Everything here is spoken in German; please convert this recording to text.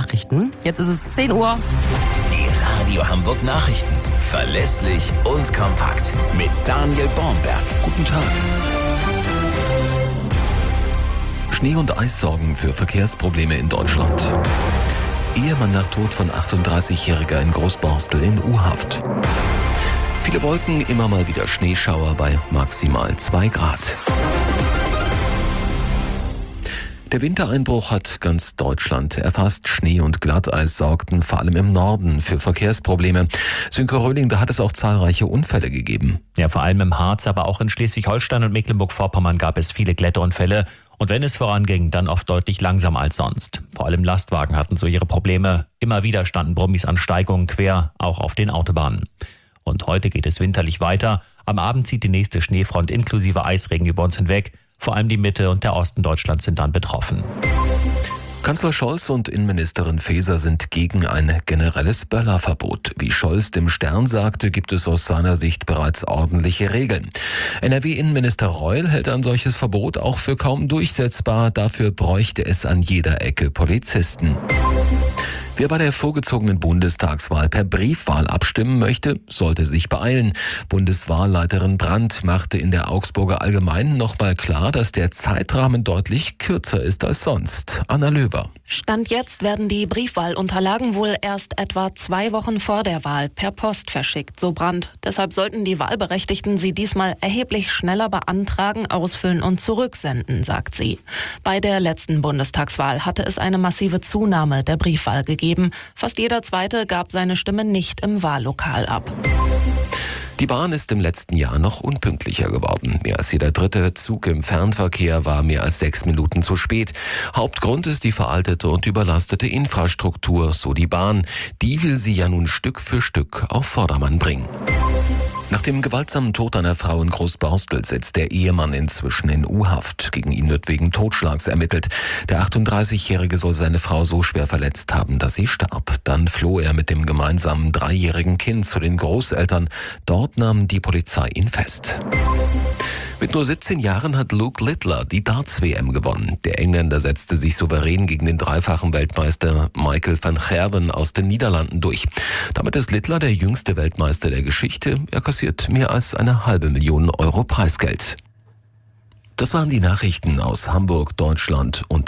Nachrichten. Jetzt ist es 10 Uhr. Die Radio Hamburg Nachrichten. Verlässlich und kompakt. Mit Daniel Bornberg. Guten Tag. Schnee und Eis sorgen für Verkehrsprobleme in Deutschland. Ehemann nach Tod von 38-Jähriger in Großborstel in U-Haft. Viele Wolken, immer mal wieder Schneeschauer bei maximal 2 Grad. Der Wintereinbruch hat ganz Deutschland erfasst. Schnee und Glatteis sorgten vor allem im Norden für Verkehrsprobleme. Sönke Röhling, da hat es auch zahlreiche Unfälle gegeben. Ja, vor allem im Harz, aber auch in Schleswig-Holstein und Mecklenburg-Vorpommern gab es viele Kletterunfälle. Und wenn es voranging, dann oft deutlich langsamer als sonst. Vor allem Lastwagen hatten so ihre Probleme. Immer wieder standen Brummis an Steigungen quer, auch auf den Autobahnen. Und heute geht es winterlich weiter. Am Abend zieht die nächste Schneefront inklusive Eisregen über uns hinweg. Vor allem die Mitte und der Osten Deutschlands sind dann betroffen. Kanzler Scholz und Innenministerin Faeser sind gegen ein generelles Böllerverbot. Wie Scholz dem Stern sagte, gibt es aus seiner Sicht bereits ordentliche Regeln. NRW-Innenminister Reul hält ein solches Verbot auch für kaum durchsetzbar. Dafür bräuchte es an jeder Ecke Polizisten. Wer bei der vorgezogenen Bundestagswahl per Briefwahl abstimmen möchte, sollte sich beeilen. Bundeswahlleiterin Brandt machte in der Augsburger Allgemeinen nochmal klar, dass der Zeitrahmen deutlich kürzer ist als sonst. Anna Löwer. Stand jetzt werden die Briefwahlunterlagen wohl erst etwa 2 Wochen vor der Wahl per Post verschickt, so Brandt. Deshalb sollten die Wahlberechtigten sie diesmal erheblich schneller beantragen, ausfüllen und zurücksenden, sagt sie. Bei der letzten Bundestagswahl hatte es eine massive Zunahme der Briefwahl gegeben. Fast jeder Zweite gab seine Stimme nicht im Wahllokal ab. Die Bahn ist im letzten Jahr noch unpünktlicher geworden. Mehr als jeder dritte Zug im Fernverkehr war mehr als 6 Minuten zu spät. Hauptgrund ist die veraltete und überlastete Infrastruktur, so die Bahn. Die will sie ja nun Stück für Stück auf Vordermann bringen. Nach dem gewaltsamen Tod einer Frau in Großborstel sitzt der Ehemann inzwischen in U-Haft. Gegen ihn wird wegen Totschlags ermittelt. Der 38-Jährige soll seine Frau so schwer verletzt haben, dass sie starb. Dann floh er mit dem gemeinsamen 3-jährigen Kind zu den Großeltern. Dort nahm die Polizei ihn fest. Mit nur 17 Jahren hat Luke Littler die Darts-WM gewonnen. Der Engländer setzte sich souverän gegen den dreifachen Weltmeister Michael van Gerwen aus den Niederlanden durch. Damit ist Littler der jüngste Weltmeister der Geschichte. Er kassiert mehr als 500.000 Euro Preisgeld. Das waren die Nachrichten aus Hamburg, Deutschland und